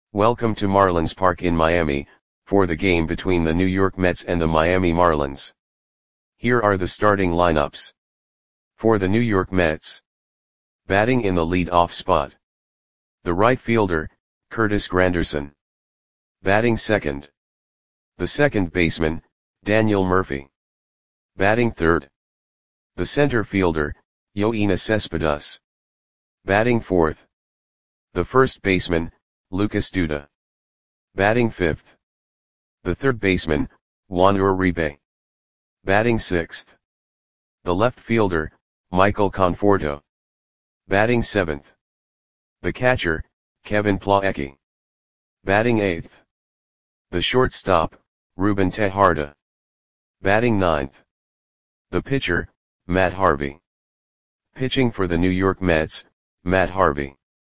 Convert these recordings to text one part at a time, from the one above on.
Welcome to Marlins Park in Miami, for the game between the New York Mets and the Miami Marlins. Here are the starting lineups. For the New York Mets. Batting in the lead-off spot. The right fielder, Curtis Granderson. Batting second. The second baseman, Daniel Murphy. Batting third. The center fielder, Yoenis Cespedes. Batting fourth. The first baseman, Lucas Duda. Batting fifth. The third baseman, Juan Uribe. Batting sixth. The left fielder, Michael Conforto. Batting seventh. The catcher, Kevin Plawecki. Batting eighth. The shortstop, Ruben Tejada. Batting ninth. The pitcher, Matt Harvey. Pitching for the New York Mets, Matt Harvey.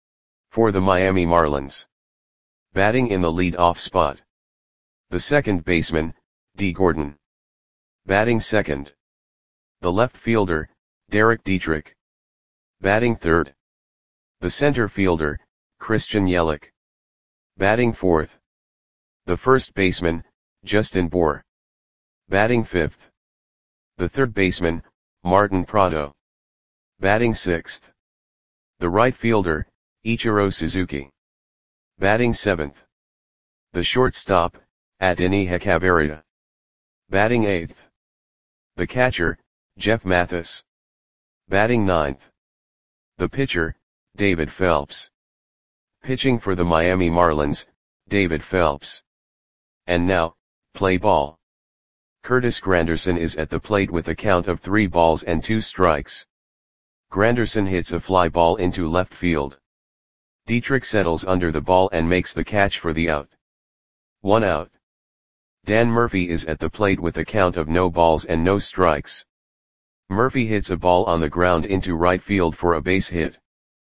For the Miami Marlins. Batting in the lead-off spot. The second baseman, Dee Gordon. Batting second. The left fielder, Derek Dietrich. Batting third. The center fielder, Christian Yelich. Batting fourth. The first baseman, Justin Bour. Batting fifth. The third baseman, Martin Prado. Batting sixth. The right fielder, Ichiro Suzuki. Batting seventh. The shortstop, Adeiny Hechavarria. Batting eighth. The catcher, Jeff Mathis. Batting ninth. The pitcher, David Phelps. Pitching for the Miami Marlins, David Phelps. And now, play ball. Curtis Granderson is at the plate with a count of 3 balls and 2 strikes. Granderson hits a fly ball into left field. Dietrich settles under the ball and makes the catch for the out. 1 out. Dan Murphy is at the plate with a count of no balls and no strikes. Murphy hits a ball on the ground into right field for a base hit.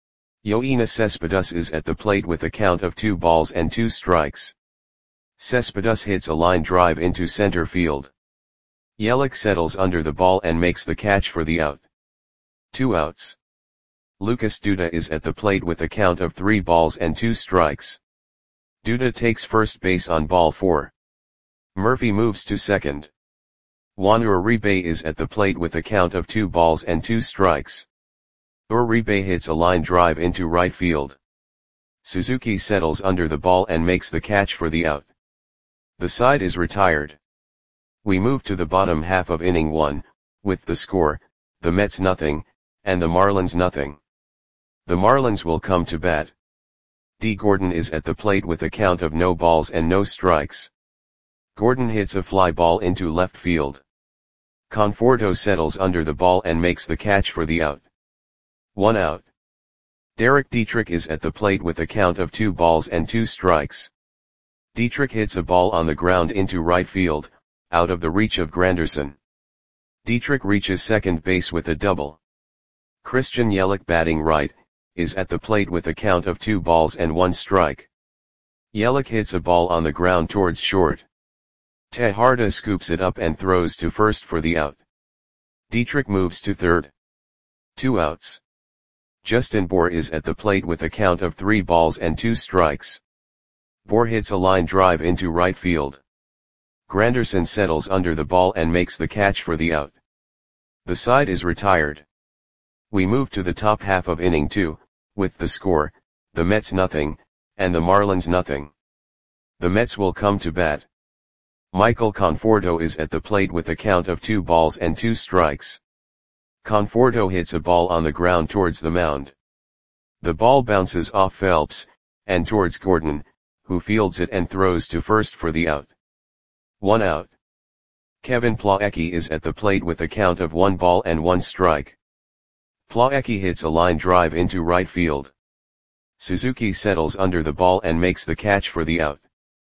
Yoenis Cespedes is at the plate with a count of 2 balls and 2 strikes. Cespedes hits a line drive into center field. Yelich settles under the ball and makes the catch for the out. 2 outs. Lucas Duda is at the plate with a count of 3 balls and 2 strikes. Duda takes first base on ball 4. Murphy moves to second. Juan Uribe is at the plate with a count of 2 balls and 2 strikes. Uribe hits a line drive into right field. Suzuki settles under the ball and makes the catch for the out. The side is retired. We move to the bottom half of inning 1, with the score, the Mets nothing, and the Marlins nothing. The Marlins will come to bat. Dee Gordon is at the plate with a count of no balls and no strikes. Gordon hits a fly ball into left field. Conforto settles under the ball and makes the catch for the out. 1 out. Derek Dietrich is at the plate with a count of 2 balls and 2 strikes. Dietrich hits a ball on the ground into right field, out of the reach of Granderson. Dietrich reaches second base with a double. Christian Yelich, batting right, is at the plate with a count of 2 balls and 1 strike. Yelich hits a ball on the ground towards short. Tejada scoops it up and throws to first for the out. Dietrich moves to third. 2 outs. Justin Bour is at the plate with a count of 3 balls and 2 strikes. Bour hits a line drive into right field. Granderson settles under the ball and makes the catch for the out. The side is retired. We move to the top half of inning 2, with the score, the Mets nothing, and the Marlins nothing. The Mets will come to bat. Michael Conforto is at the plate with a count of 2 balls and 2 strikes. Conforto hits a ball on the ground towards the mound. The ball bounces off Phelps, and towards Gordon, who fields it and throws to first for the out. 1 out. Kevin Plawecki is at the plate with a count of 1 ball and 1 strike. Plawecki hits a line drive into right field. Suzuki settles under the ball and makes the catch for the out.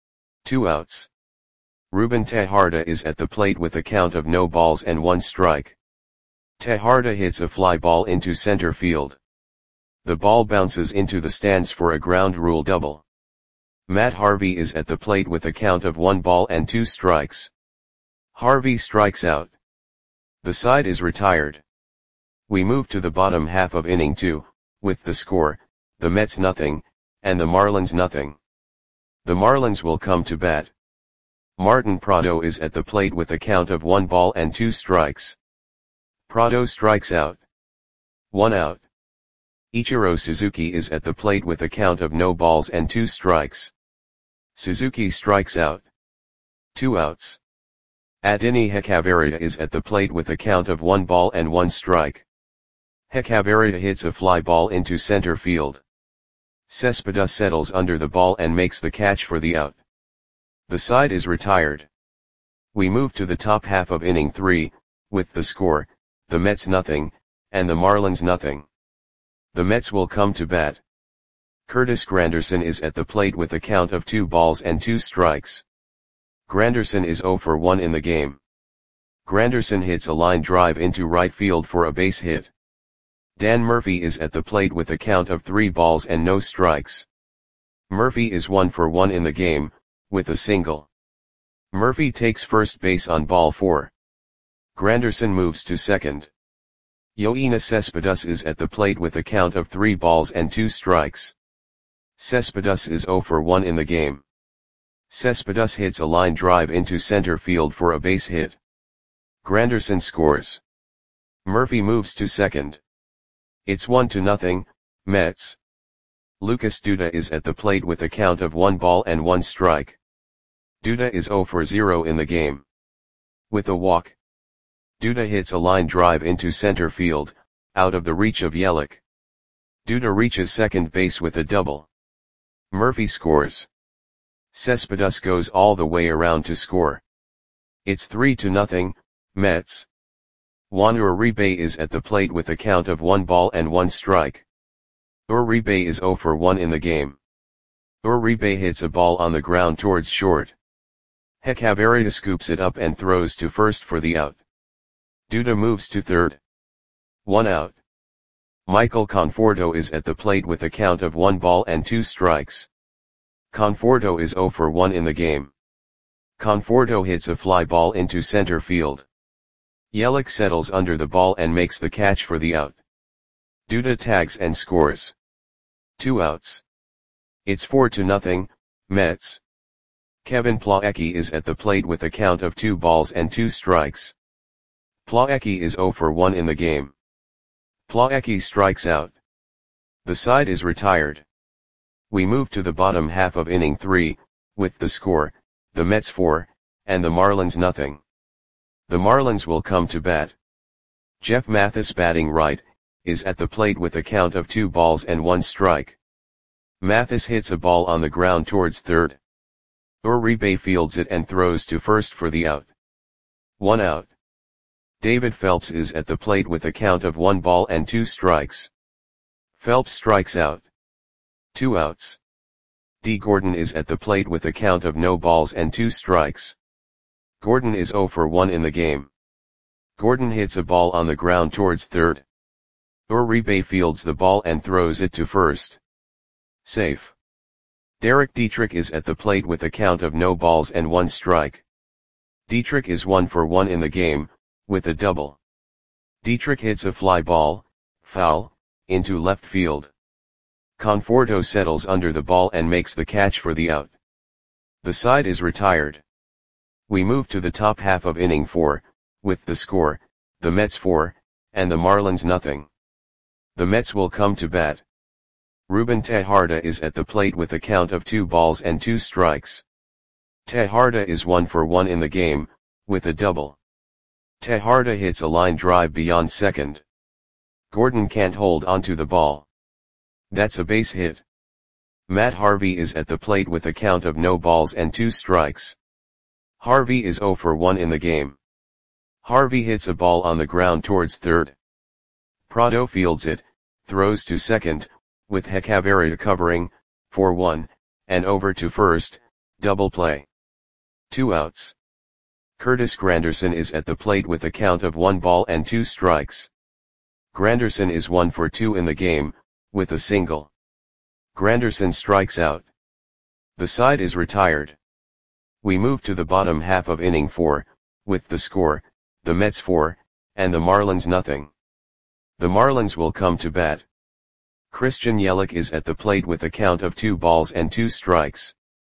2 outs. Ruben Tejada is at the plate with a count of no balls and 1 strike. Tejada hits a fly ball into center field. The ball bounces into the stands for a ground rule double. Matt Harvey is at the plate with a count of 1 ball and 2 strikes. Harvey strikes out. The side is retired. We move to the bottom half of inning 2, with the score, the Mets nothing, and the Marlins nothing. The Marlins will come to bat. Martin Prado is at the plate with a count of 1 ball and 2 strikes. Prado strikes out. 1 out. Ichiro Suzuki is at the plate with a count of no balls and 2 strikes. Suzuki strikes out. 2 outs. Adeiny Hechavarria is at the plate with a count of 1 ball and 1 strike. Hechavarria hits a fly ball into center field. Cespedes settles under the ball and makes the catch for the out. The side is retired. We move to the top half of inning 3, with the score, the Mets nothing, and the Marlins nothing. The Mets will come to bat. Curtis Granderson is at the plate with a count of 2 balls and 2 strikes. Granderson is 0 for 1 in the game. Granderson hits a line drive into right field for a base hit. Dan Murphy is at the plate with a count of 3 balls and no strikes. Murphy is 1 for 1 in the game, with a single. Murphy takes first base on ball 4. Granderson moves to second. Yoenis Cespedes is at the plate with a count of 3 balls and 2 strikes. Cespedes is 0 for 1 in the game. Cespedes hits a line drive into center field for a base hit. Granderson scores. Murphy moves to second. It's 1-0, Mets. Lucas Duda is at the plate with a count of 1 ball and 1 strike. Duda is 0 for 0 in the game. With a walk. Duda hits a line drive into center field, out of the reach of Yelich. Duda reaches second base with a double. Murphy scores. Cespedes goes all the way around to score. It's 3-0, Mets. Juan Uribe is at the plate with a count of 1 ball and 1 strike. Uribe is 0 for 1 in the game. Uribe hits a ball on the ground towards short. Hechavarria scoops it up and throws to first for the out. Duda moves to third. 1 out. Michael Conforto is at the plate with a count of 1 ball and 2 strikes. Conforto is 0 for 1 in the game. Conforto hits a fly ball into center field. Yelich settles under the ball and makes the catch for the out. Duda tags and scores. 2 outs. It's 4-0, Mets. Kevin Plawecki is at the plate with a count of 2 balls and 2 strikes. Plawecki is 0 for 1 in the game. Plawecki strikes out. The side is retired. We move to the bottom half of inning 3, with the score, the Mets 4, and the Marlins nothing. The Marlins will come to bat. Jeff Mathis batting right, is at the plate with a count of 2 balls and 1 strike. Mathis hits a ball on the ground towards third. Uribe fields it and throws to first for the out. 1 out. David Phelps is at the plate with a count of 1 ball and 2 strikes. Phelps strikes out. 2 outs. D. Gordon is at the plate with a count of no balls and 2 strikes. Gordon is 0 for 1 in the game. Gordon hits a ball on the ground towards third. Uribe fields the ball and throws it to first. Safe. Derek Dietrich is at the plate with a count of no balls and 1 strike. Dietrich is 1 for 1 in the game, with a double. Dietrich hits a fly ball, foul, into left field. Conforto settles under the ball and makes the catch for the out. The side is retired. We move to the top half of inning 4, with the score, the Mets 4, and the Marlins nothing. The Mets will come to bat. Ruben Tejada is at the plate with a count of 2 balls and 2 strikes. Tejada is 1 for 1 in the game, with a double. Tejada hits a line drive beyond second. Gordon can't hold onto the ball. That's a base hit. Matt Harvey is at the plate with a count of no balls and 2 strikes. Harvey is 0 for 1 in the game. Harvey hits a ball on the ground towards third. Prado fields it, throws to second, with Hechavarria covering, 4-1, and over to first, double play. 2 outs. Curtis Granderson is at the plate with a count of 1 ball and 2 strikes. Granderson is 1 for 2 in the game, with a single. Granderson strikes out. The side is retired. We move to the bottom half of inning 4, with the score, the Mets 4, and the Marlins nothing. The Marlins will come to bat. Christian Yelich is at the plate with a count of 2 balls and 2 strikes.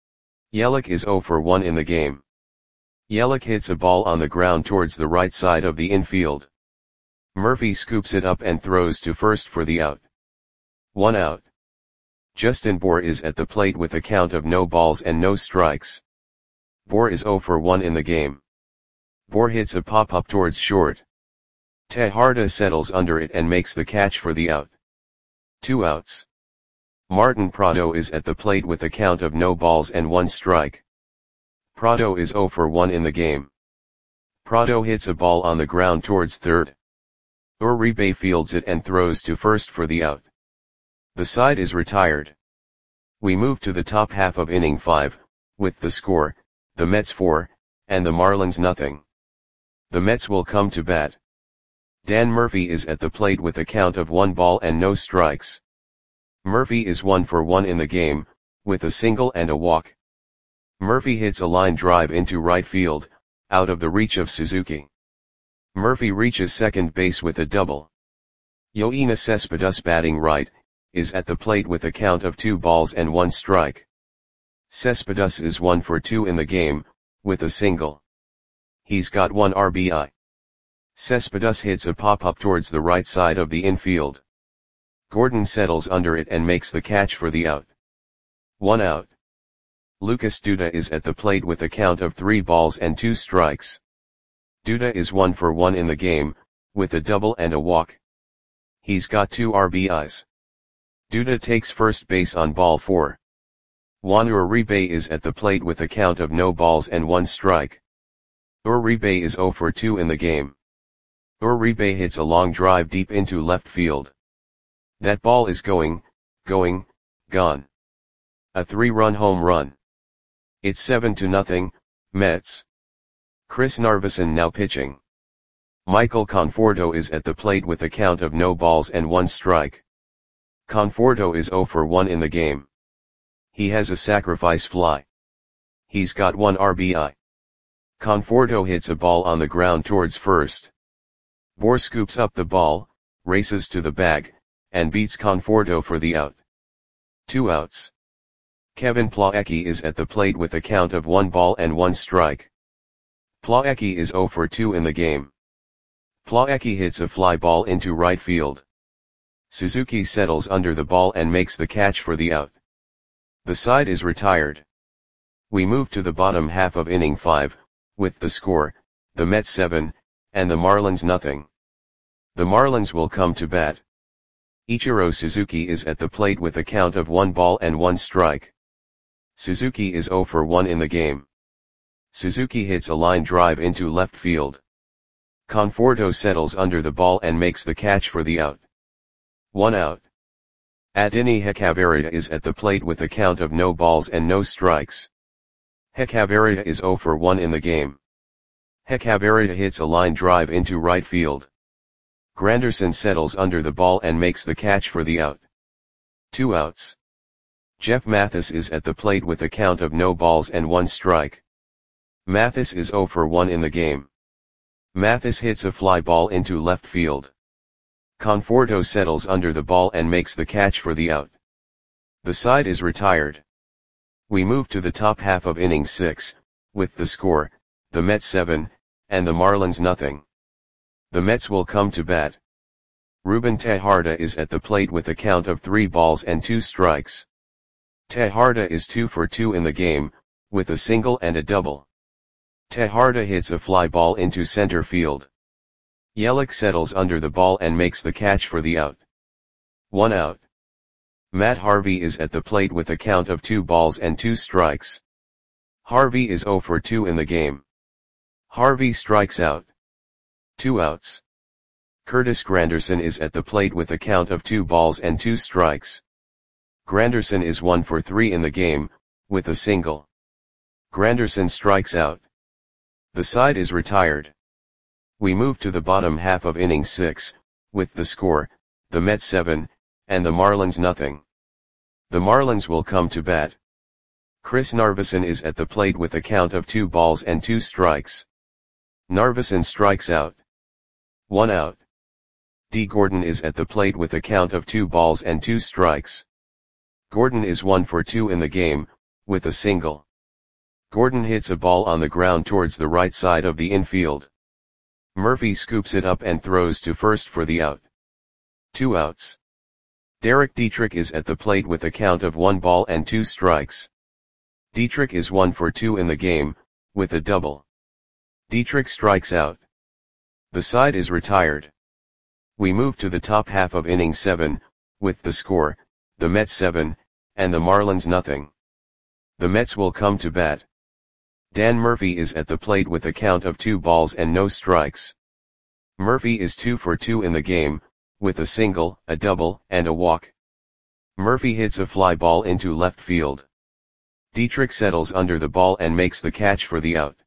Yelich is 0 for 1 in the game. Yelich hits a ball on the ground towards the right side of the infield. Murphy scoops it up and throws to first for the out. 1 out. Justin Bour is at the plate with a count of no balls and no strikes. Bour is 0 for 1 in the game. Bour hits a pop-up towards short. Tejada settles under it and makes the catch for the out. 2 outs. Martin Prado is at the plate with a count of no balls and 1 strike. Prado is 0 for 1 in the game. Prado hits a ball on the ground towards third. Uribe fields it and throws to first for the out. The side is retired. We move to the top half of inning 5, with the score, the Mets 4, and the Marlins nothing. The Mets will come to bat. Dan Murphy is at the plate with a count of 1 ball and no strikes. Murphy is 1 for 1 in the game, with a single and a walk. Murphy hits a line drive into right field, out of the reach of Suzuki. Murphy reaches second base with a double. Yoenis Cespedes, batting right, is at the plate with a count of 2 balls and 1 strike. Cespedes is 1 for 2 in the game, with a single. He's got 1 RBI. Cespedes hits a pop-up towards the right side of the infield. Gordon settles under it and makes the catch for the out. 1 out. Lucas Duda is at the plate with a count of 3 balls and 2 strikes. Duda is 1 for 1 in the game, with a double and a walk. He's got 2 RBIs. Duda takes first base on ball 4. Juan Uribe is at the plate with a count of no balls and 1 strike. Uribe is 0 for 2 in the game. Uribe hits a long drive deep into left field. That ball is gone. A 3-run home run. It's 7-0, Mets. Chris Narveson now pitching. Michael Conforto is at the plate with a count of no balls and 1 strike. Conforto is 0 for 1 in the game. He has a sacrifice fly. He's got 1 RBI. Conforto hits a ball on the ground towards first. Bour scoops up the ball, races to the bag, and beats Conforto for the out. 2 outs. Kevin Plawecki is at the plate with a count of 1 ball and 1 strike. Plawecki is 0 for 2 in the game. Plawecki hits a fly ball into right field. Suzuki settles under the ball and makes the catch for the out. The side is retired. We move to the bottom half of inning 5, with the score, the Mets 7, and the Marlins nothing. The Marlins will come to bat. Ichiro Suzuki is at the plate with a count of 1 ball and 1 strike. Suzuki is 0 for 1 in the game. Suzuki hits a line drive into left field. Conforto settles under the ball and makes the catch for the out. 1 out. Adeiny Hechavarria is at the plate with a count of no balls and no strikes. Hechavarria is 0 for 1 in the game. Hechavarria hits a line drive into right field. Granderson settles under the ball and makes the catch for the out. 2 outs. Jeff Mathis is at the plate with a count of no balls and 1 strike. Mathis is 0 for 1 in the game. Mathis hits a fly ball into left field. Conforto settles under the ball and makes the catch for the out. The side is retired. We move to the top half of inning 6, with the score, the Mets 7, and the Marlins nothing. The Mets will come to bat. Ruben Tejada is at the plate with a count of 3 balls and 2 strikes. Tejada is 2 for 2 in the game, with a single and a double. Tejada hits a fly ball into center field. Yelich settles under the ball and makes the catch for the out. 1 out. Matt Harvey is at the plate with a count of 2 balls and 2 strikes. Harvey is 0 for 2 in the game. Harvey strikes out. 2 outs. Curtis Granderson is at the plate with a count of 2 balls and 2 strikes. Granderson is 1 for 3 in the game, with a single. Granderson strikes out. The side is retired. We move to the bottom half of inning 6, with the score, the Mets 7, and the Marlins nothing. The Marlins will come to bat. Chris Narveson is at the plate with a count of 2 balls and 2 strikes. Narveson strikes out. 1 out. D. Gordon is at the plate with a count of 2 balls and 2 strikes. Gordon is 1 for 2 in the game, with a single. Gordon hits a ball on the ground towards the right side of the infield. Murphy scoops it up and throws to first for the out. 2 outs. Derek Dietrich is at the plate with a count of 1 ball and 2 strikes. Dietrich is 1 for 2 in the game, with a double. Dietrich strikes out. The side is retired. We move to the top half of inning 7, with the score, the Mets 7, and the Marlins nothing. The Mets will come to bat. Dan Murphy is at the plate with a count of 2 balls and no strikes. Murphy is 2 for 2 in the game, with a single, a double, and a walk. Murphy hits a fly ball into left field. Dietrich settles under the ball and makes the catch for the out.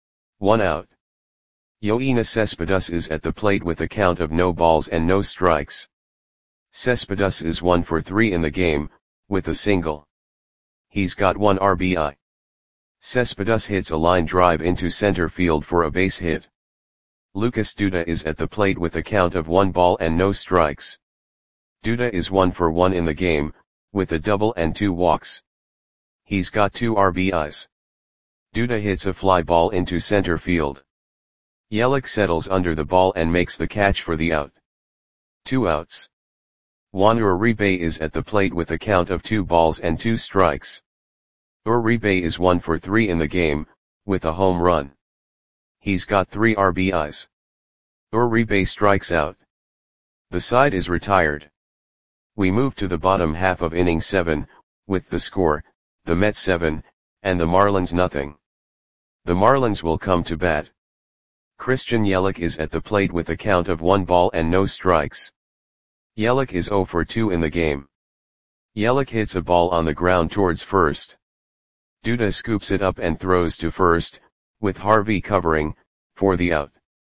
1 out. Yoenis Cespedes is at the plate with a count of no balls and no strikes. Cespedes is 1 for 3 in the game, with a single. He's got 1 RBI. Cespedes hits a line drive into center field for a base hit. Lucas Duda is at the plate with a count of 1 ball and no strikes. Duda is 1 for 1 in the game, with a double and 2 walks. He's got 2 RBIs. Duda hits a fly ball into center field. Yelich settles under the ball and makes the catch for the out. 2 outs. Juan Uribe is at the plate with a count of 2 balls and 2 strikes. Uribe is 1 for 3 in the game, with a home run. He's got 3 RBIs. Uribe strikes out. The side is retired. We move to the bottom half of inning 7, with the score, the Mets 7, and the Marlins nothing. The Marlins will come to bat. Christian Yelich is at the plate with a count of 1 ball and no strikes. Yelich is 0 for 2 in the game. Yelich hits a ball on the ground towards first. Duda scoops it up and throws to first, with Harvey covering, for the out.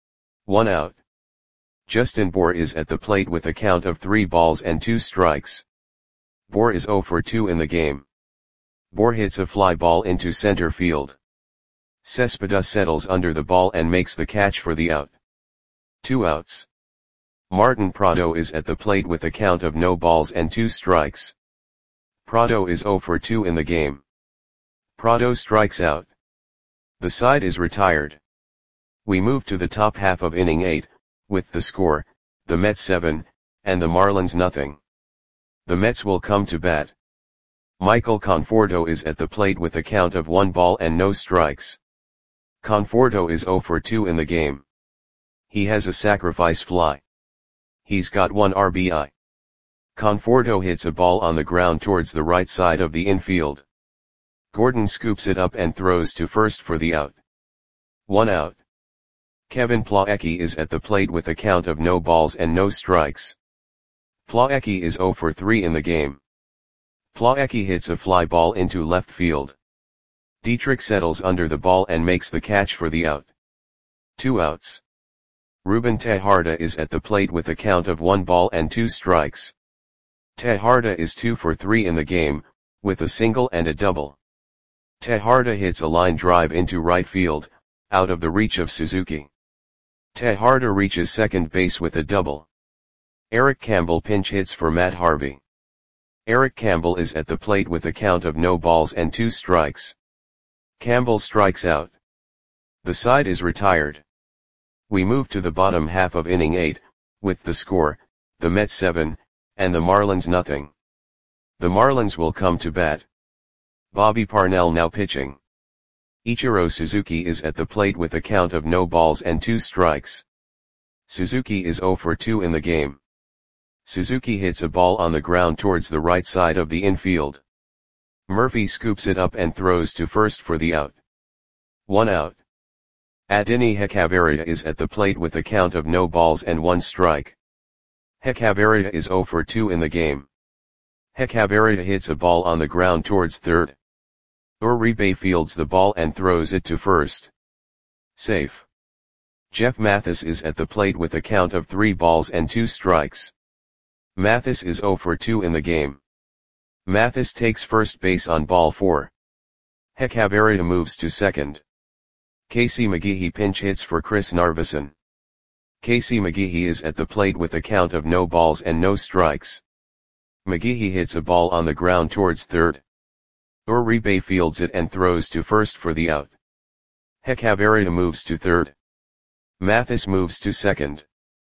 1 out. Justin Bour is at the plate with a count of 3 balls and 2 strikes. Bour is 0 for 2 in the game. Bour hits a fly ball into center field. Cespedes settles under the ball and makes the catch for the out. 2 outs. Martin Prado is at the plate with a count of no balls and 2 strikes. Prado is 0 for 2 in the game. Prado strikes out. The side is retired. We move to the top half of inning 8, with the score, the Mets 7, and the Marlins nothing. The Mets will come to bat. Michael Conforto is at the plate with a count of 1 ball and no strikes. Conforto is 0 for 2 in the game. He has a sacrifice fly. He's got 1 RBI. Conforto hits a ball on the ground towards the right side of the infield. Gordon scoops it up and throws to first for the out. 1 out. Kevin Plawecki is at the plate with a count of no balls and no strikes. Plawecki is 0 for 3 in the game. Plawecki hits a fly ball into left field. Dietrich settles under the ball and makes the catch for the out. 2 outs. Ruben Tejada is at the plate with a count of 1 ball and 2 strikes. Tejada is 2 for 3 in the game, with a single and a double. Tejada hits a line drive into right field, out of the reach of Suzuki. Tejada reaches second base with a double. Eric Campbell pinch hits for Matt Harvey. Eric Campbell is at the plate with a count of no balls and 2 strikes. Campbell strikes out. The side is retired. We move to the bottom half of inning 8, with the score, the Mets 7, and the Marlins nothing. The Marlins will come to bat. Bobby Parnell now pitching. Ichiro Suzuki is at the plate with a count of no balls and 2 strikes. Suzuki is 0 for 2 in the game. Suzuki hits a ball on the ground towards the right side of the infield. Murphy scoops it up and throws to first for the out. 1 out. Adeiny Hechavarria is at the plate with a count of no balls and 1 strike. Hechavarria is 0 for 2 in the game. Hechavarria hits a ball on the ground towards third. Uribe fields the ball and throws it to first. Safe. Jeff Mathis is at the plate with a count of 3 balls and 2 strikes. Mathis is 0 for 2 in the game. Mathis takes first base on ball 4. Hechavarria moves to second. Casey McGehee pinch hits for Chris Narveson. Casey McGehee is at the plate with a count of no balls and no strikes. McGehee hits a ball on the ground towards third. Uribe fields it and throws to first for the out. Hechavarria moves to third. Mathis moves to second.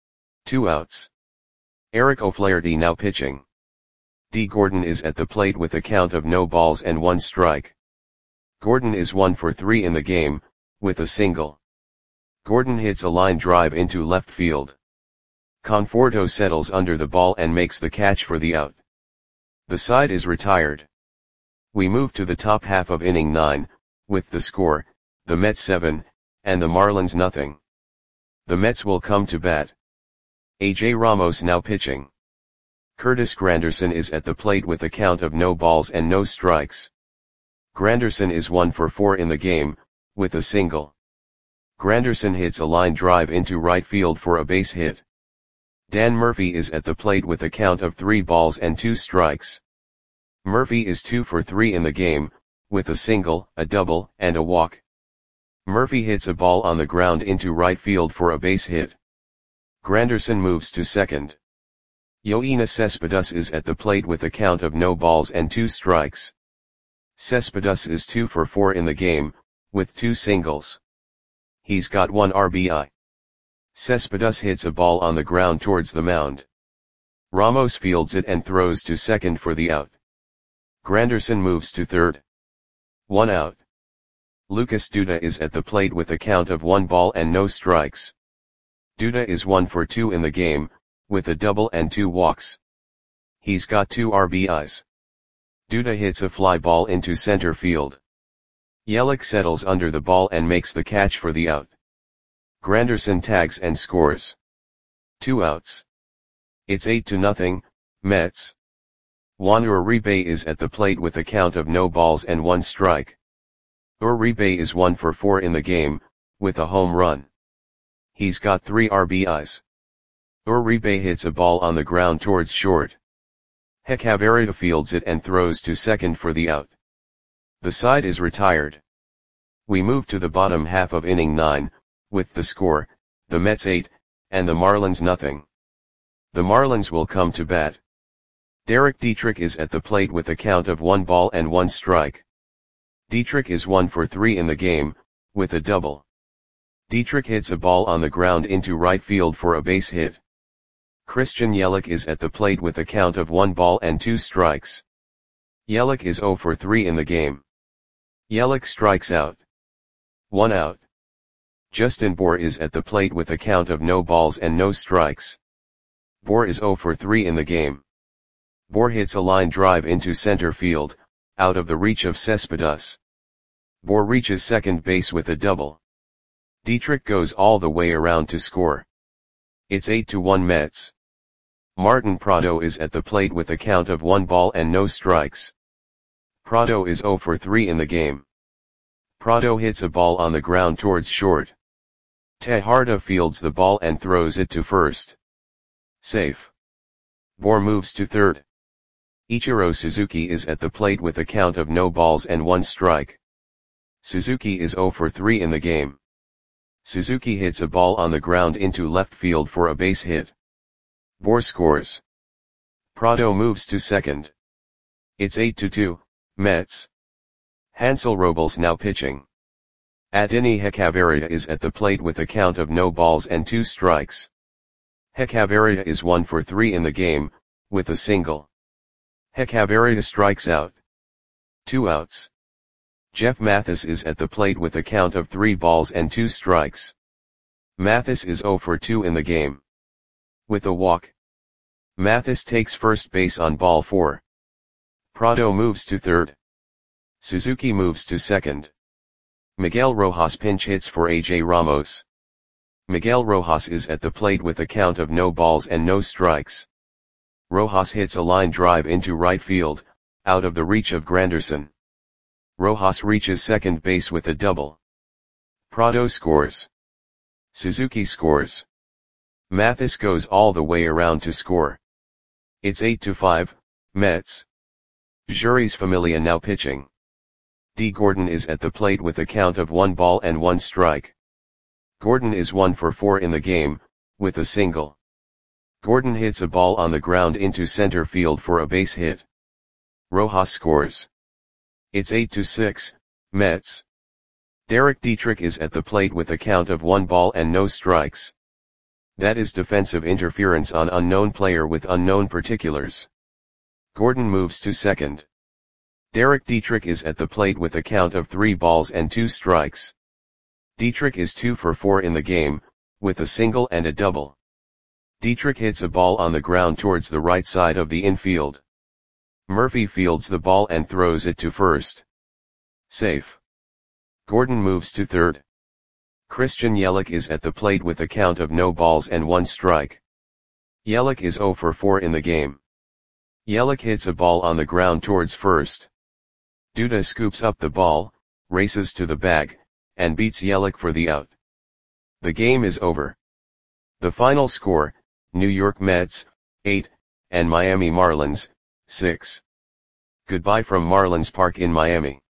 2 outs. Eric O'Flaherty now pitching. D. Gordon is at the plate with a count of no balls and 1 strike. Gordon is 1 for 3 in the game, with a single. Gordon hits a line drive into left field. Conforto settles under the ball and makes the catch for the out. The side is retired. We move to the top half of inning 9, with the score, the Mets 7, and the Marlins nothing. The Mets will come to bat. A.J. Ramos now pitching. Curtis Granderson is at the plate with a count of no balls and no strikes. Granderson is 1 for 4 in the game, with a single. Granderson hits a line drive into right field for a base hit. Dan Murphy is at the plate with a count of 3 balls and 2 strikes. Murphy is 2 for 3 in the game, with a single, a double, and a walk. Murphy hits a ball on the ground into right field for a base hit. Granderson moves to second. Yoenis Cespedes is at the plate with a count of no balls and 2 strikes. Cespedes is 2 for 4 in the game, with 2 singles. He's got 1 RBI. Cespedes hits a ball on the ground towards the mound. Ramos fields it and throws to second for the out. Granderson moves to third. 1 out. Lucas Duda is at the plate with a count of 1 ball and no strikes. Duda is 1 for 2 in the game, with a double and 2 walks. He's got 2 RBIs. Duda hits a fly ball into center field. Yelich settles under the ball and makes the catch for the out. Granderson tags and scores. 2 outs. It's 8-0, Mets. Juan Uribe is at the plate with a count of no balls and 1 strike. Uribe is 1 for 4 in the game, with a home run. He's got 3 RBIs. Uribe hits a ball on the ground towards short. Hechavarria fields it and throws to second for the out. The side is retired. We move to the bottom half of inning 9, with the score, the Mets 8, and the Marlins nothing. The Marlins will come to bat. Derek Dietrich is at the plate with a count of 1 ball and 1 strike. Dietrich is 1 for 3 in the game, with a double. Dietrich hits a ball on the ground into right field for a base hit. Christian Yelich is at the plate with a count of 1 ball and 2 strikes. Yelich is 0 for 3 in the game. Yelich strikes out. 1 out. Justin Bour is at the plate with a count of no balls and no strikes. Bour is 0 for 3 in the game. Bour hits a line drive into center field, out of the reach of Cespedes. Bour reaches second base with a double. Dietrich goes all the way around to score. It's 8-1 Mets. Martin Prado is at the plate with a count of 1 ball and no strikes. Prado is 0 for 3 in the game. Prado hits a ball on the ground towards short. Tejada fields the ball and throws it to first. Safe. Bour moves to third. Ichiro Suzuki is at the plate with a count of no balls and 1 strike. Suzuki is 0 for 3 in the game. Suzuki hits a ball on the ground into left field for a base hit. Bour scores. Prado moves to second. It's 8-2, Mets. Hansel Robles now pitching. Adeiny Hechavarria is at the plate with a count of no balls and 2 strikes. Hechavarria is 1 for 3 in the game, with a single. Hechavarria strikes out. 2 outs. Jeff Mathis is at the plate with a count of 3 balls and 2 strikes. Mathis is 0 for 2 in the game. With a walk. Mathis takes first base on ball 4. Prado moves to third. Suzuki moves to second. Miguel Rojas pinch hits for A.J. Ramos. Miguel Rojas is at the plate with a count of no balls and no strikes. Rojas hits a line drive into right field, out of the reach of Granderson. Rojas reaches second base with a double. Prado scores. Suzuki scores. Mathis goes all the way around to score. It's 8-5, Mets. Jeurys Familia now pitching. D. Gordon is at the plate with a count of 1 ball and 1 strike. Gordon is 1 for 4 in the game, with a single. Gordon hits a ball on the ground into center field for a base hit. Rojas scores. It's 8-6, Mets. Derek Dietrich is at the plate with a count of 1 ball and no strikes. That is defensive interference on unknown player with unknown particulars. Gordon moves to second. Derek Dietrich is at the plate with a count of 3 balls and 2 strikes. Dietrich is 2 for 4 in the game, with a single and a double. Dietrich hits a ball on the ground towards the right side of the infield. Murphy fields the ball and throws it to first. Safe. Gordon moves to third. Christian Yelich is at the plate with a count of no balls and 1 strike. Yelich is 0 for 4 in the game. Yelich hits a ball on the ground towards first. Duda scoops up the ball, races to the bag, and beats Yelich for the out. The game is over. The final score, New York Mets, 8, and Miami Marlins, 6. Goodbye from Marlins Park in Miami.